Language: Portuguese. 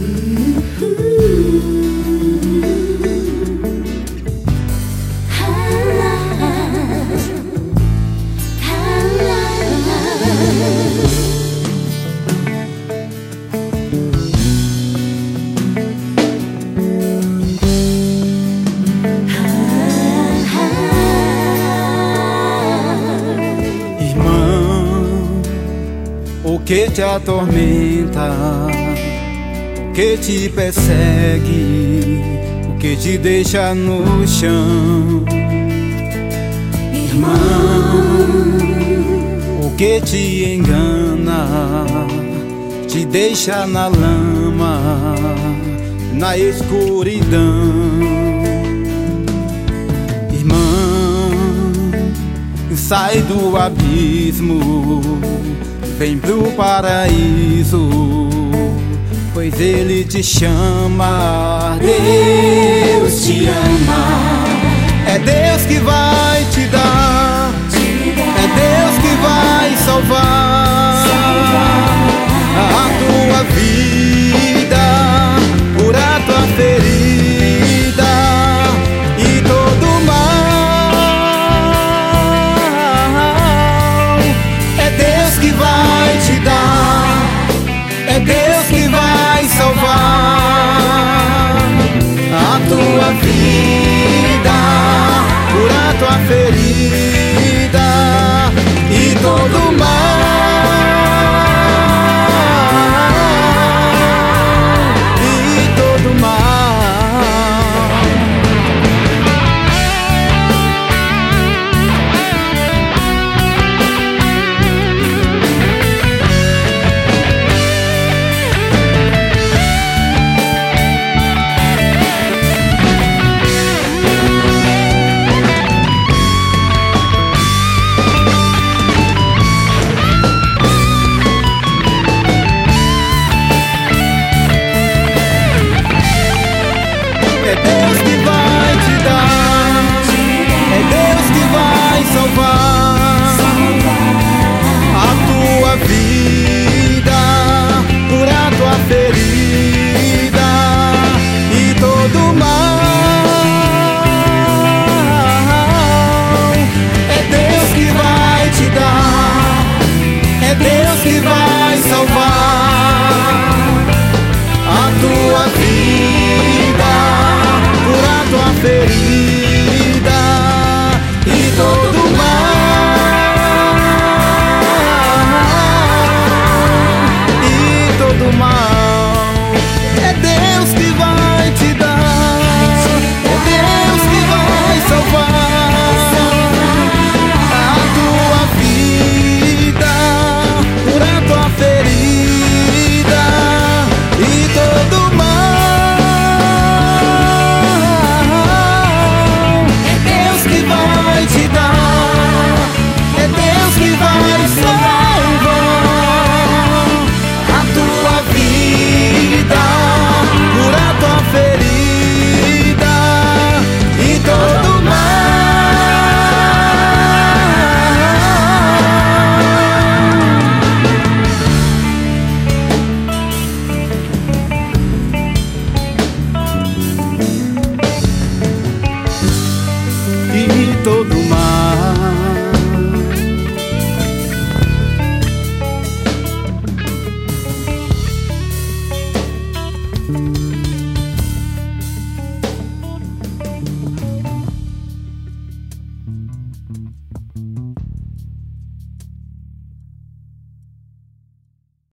O que te atormenta, o que te persegue, o que te deixa no chão, irmão, o que te engana, te deixa na lama, na escuridão. Irmão, sai do abismo, vem pro paraíso, pois Ele te chama. Deus te ama. É Deus que vai te dar, é Deus que vai salvar.